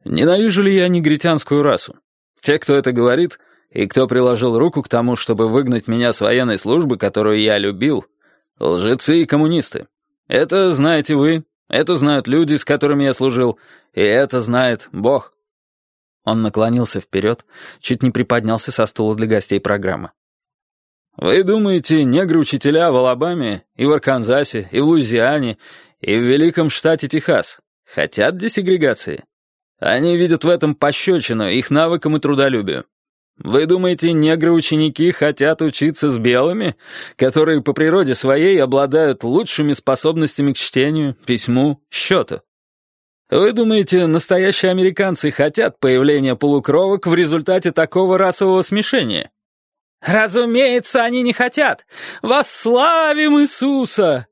Ненавижу ли я негритянскую расу? Те, кто это говорит, и кто приложил руку к тому, чтобы выгнать меня с военной службы, которую я любил, лжецы и коммунисты. Это знаете вы, это знают люди, с которыми я служил, и это знает Бог». Он наклонился вперед, чуть не приподнялся со стула для гостей программы. «Вы думаете, негры-учителя в Алабаме, и в Арканзасе, и в Луизиане, и в великом штате Техас хотят десегрегации? Они видят в этом пощечину их навыкам и трудолюбию. Вы думаете, негры-ученики хотят учиться с белыми, которые по природе своей обладают лучшими способностями к чтению, письму, счету? Вы думаете, настоящие американцы хотят появления полукровок в результате такого расового смешения? Разумеется, они не хотят. Восславим Иисуса!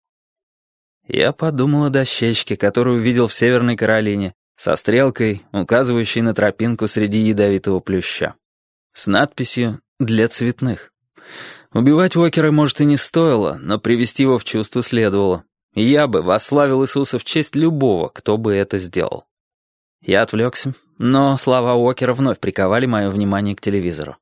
Я подумал о дощечке, которую видел в Северной Каролине, со стрелкой, указывающей на тропинку среди ядовитого плюща. С надписью «Для цветных». Убивать Уокера, может, и не стоило, но привести его в чувство следовало. И я бы восславил Иисуса в честь любого, кто бы это сделал. Я отвлекся, но слова Уокера вновь приковали мое внимание к телевизору.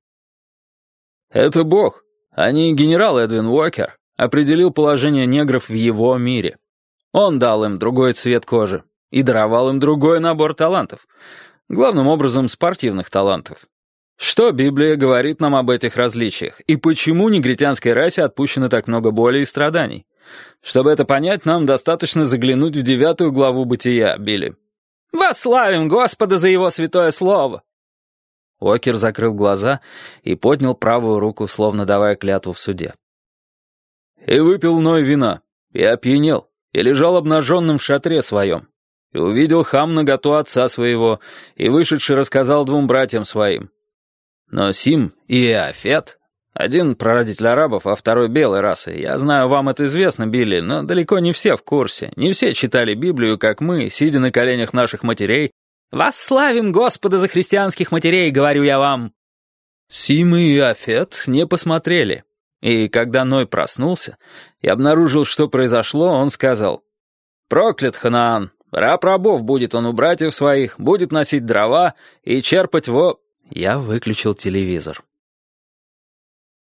«Это Бог, а не генерал Эдвин Уокер, определил положение негров в его мире. Он дал им другой цвет кожи и даровал им другой набор талантов, главным образом спортивных талантов. Что Библия говорит нам об этих различиях, и почему негритянской расе отпущено так много боли и страданий? Чтобы это понять, нам достаточно заглянуть в 9 главу Бытия, Билли. Восславим Господа за Его святое слово!» Уокер закрыл глаза и поднял правую руку, словно давая клятву в суде. «И выпил Ной вина, и опьянел, и лежал обнаженным в шатре своем, и увидел Хам наготу отца своего, и вышедший рассказал 2 братьям своим. Но Сим и Иофет, один прародитель арабов, а второй белой расы, я знаю, вам это известно, Билли, но далеко не все в курсе, не все читали Библию, как мы, сидя на коленях наших матерей. Восславим Господа за христианских матерей, говорю я вам!» Сим и Иофет не посмотрели, и когда Ной проснулся и обнаружил, что произошло, он сказал: «Проклят Ханаан, раб рабов будет он у братьев своих, будет носить дрова и черпать во...» Я выключил телевизор.